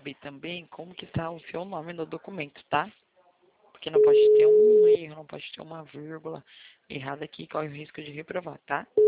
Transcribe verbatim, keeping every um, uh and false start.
saber também como que está o seu nome no documento, tá? Porque não pode ter um erro, não pode ter uma vírgula errada aqui, corre o risco de reprovar, tá?